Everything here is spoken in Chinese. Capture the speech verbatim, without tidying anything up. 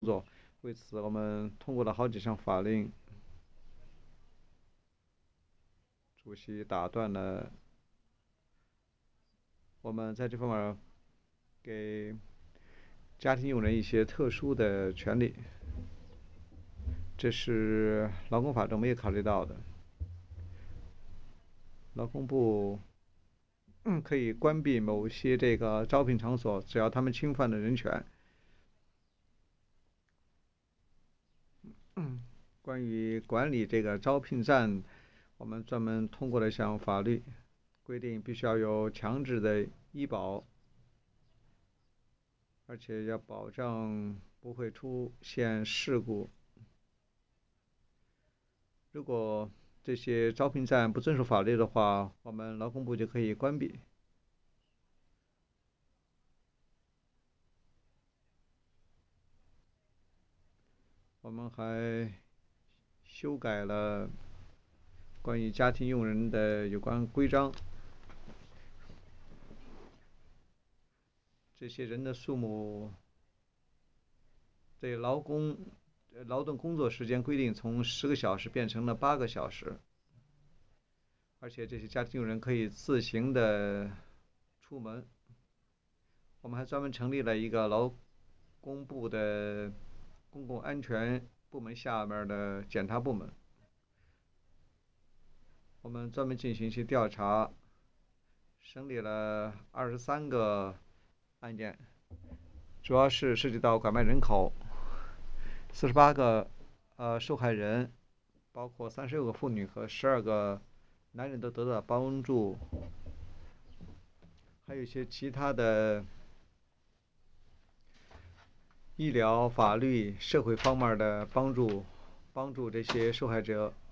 作。为此，我们通过了好几项法令。主席打断了我们在这方面给家庭佣人一些特殊的权利，这是劳工法中没有考虑到的。劳工部嗯可以关闭某些这个招聘场所，只要他们侵犯了人权。嗯，关于管理这个招聘站，我们专门通过了一项法律，规定必须要有强制的医保，而且要保障不会出现事故。如果这些招聘站不遵守法律的话，我们劳工部就可以关闭。我们还修改了关于家庭佣人的有关规章，这些人的数目对劳工劳动工作时间规定从十个小时变成了八个小时，而且这些家庭佣人可以自行的出门。我们还专门成立了一个劳工部的公共安全部门下面的检查部门，我们专门进行一些调查，审理了二十三个案件，主要是涉及到拐卖人口，四十八个呃受害人，包括三十六个妇女和十二个男人都得到了帮助，还有一些其他的医疗、法律、社会方面的帮助，帮助这些受害者